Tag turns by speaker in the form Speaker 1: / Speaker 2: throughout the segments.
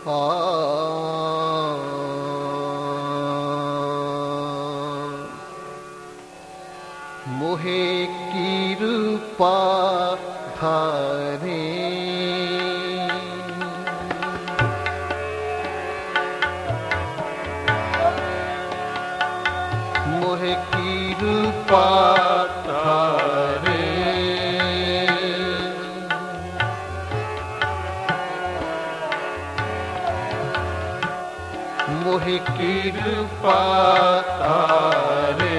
Speaker 1: मोहे कृपा धारे मोहे कृपा धारे मोहे कृपा धारे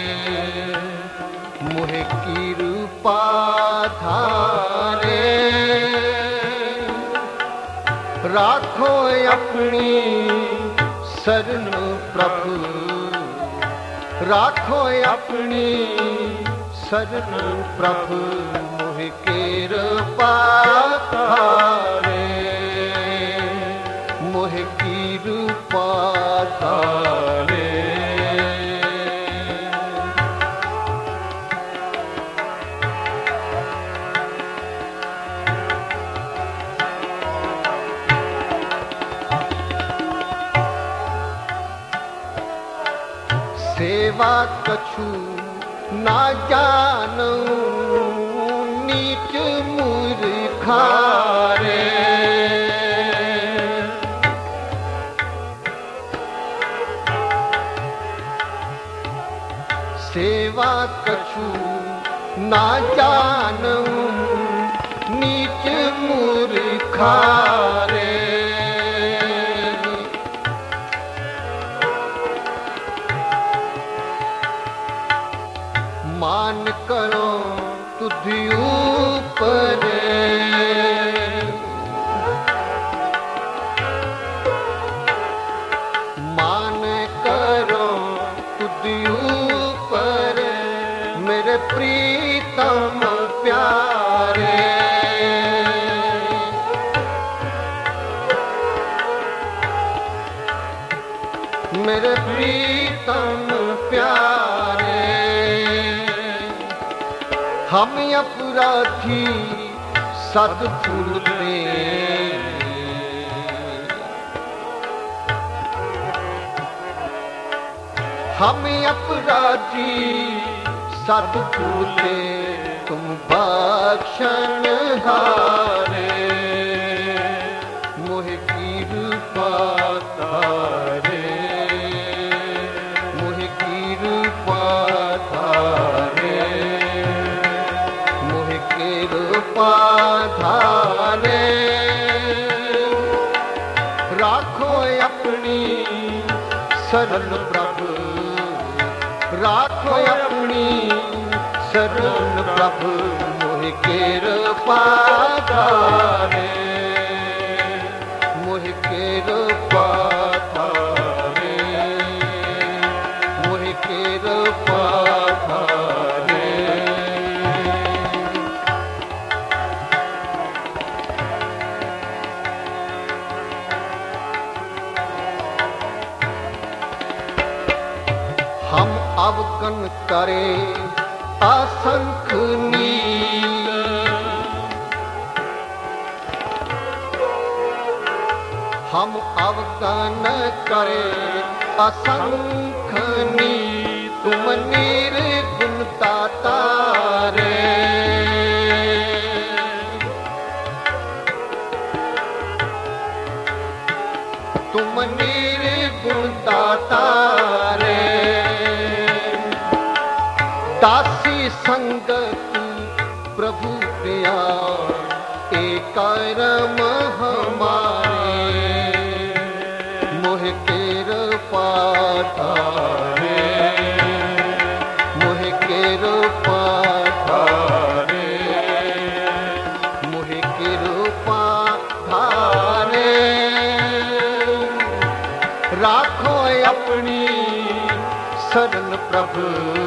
Speaker 1: मोहे कृपा धारे राखो अपनी शरण प्रभु राखो अपनी शरण प्रभु मोहे कृपा धारे मोहे कृपा धारे सेवा कछु ना जानू नीच मूर्खारे सेवा कछु ना जानू नीच मूर्खारे मान करो तुझी ऊपर मान करो तुझी ऊपर मेरे प्रीतम प्यारे मेरे प्रीतम प्यारे हम अपराधी सतफूल पे हम अपराधी सतफूल पे तुम बख्शन हारे मोहे कृपा धारे मोहे कृपा धारे कृपा धारे राखो अपनी शरण प्रभु राखो अपनी शरण प्रभु मोहे कृपा धारे मोहे कृपा धारे मोहे कृपा धारे हम अवगन करे असंख्य नील हम अवगन करे असंख्य नील तुम निर्गुण तारे तुम निर्गुण तारे दासी संगत प्रभु दया एक रम हमारे मोहे कृपा धारे मोहे कृपा धारे मोहे कृपा धारे राखो अपनी शरण प्रभु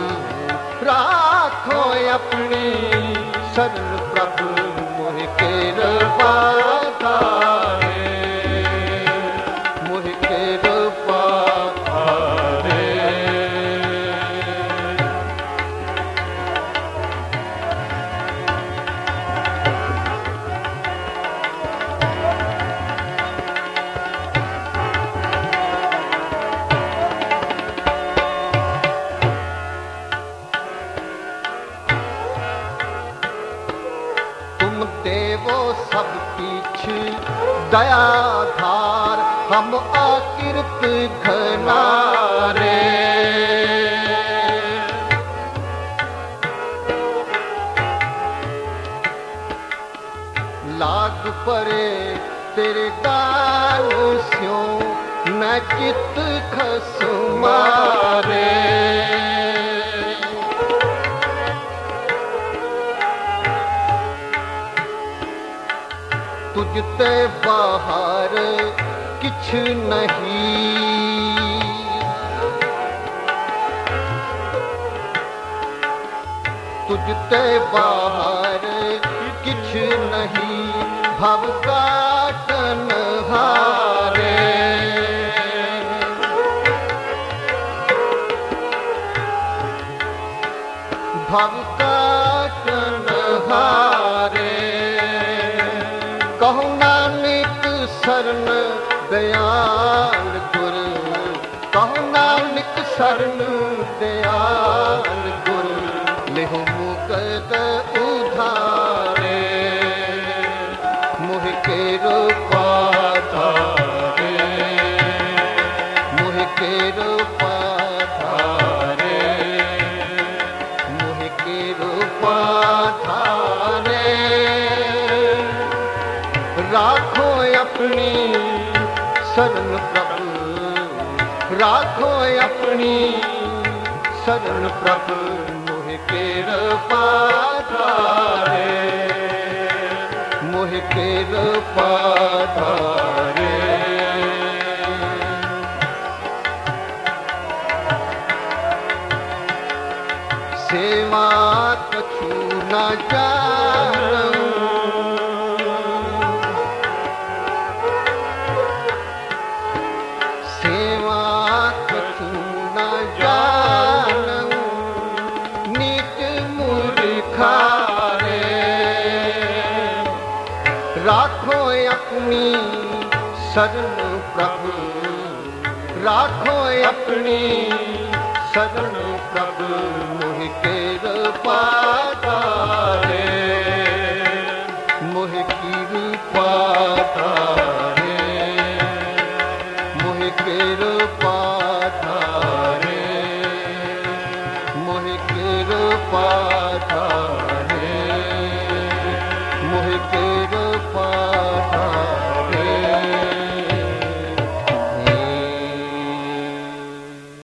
Speaker 1: राखो अपनी शरण प्रभु मोहे कृपा धारे मोहे कृपा धारे दयाधार हम आकिरत घनारे। लाग परे तेरे दान स्यों न चित खसुमारे। तुझते बाहर किछ नहीं, तुझते बाहर किछ नहीं, भव काटन हारे। भव काटन हारे। कहु नानक शरण दयाल गुर, कहु नानक शरण दयाल गुर, लेहु मुकद उधारे। मोह के रूपा धारे, मोह के रूपा धारे, मोह के रूपा धारे। राखो अपनी शरण प्रभु, राखो अपनी शरण प्रभु, मोह के रूपा धारे, मोह के रूपा धारे। सेवा कछु न जानूं, सेवा कछु न जानूं, नीच मूर्खारे। राखो अपनी शरण प्रभु, राखो अपनी शरण प्रभु, मोह के रूपा धारे,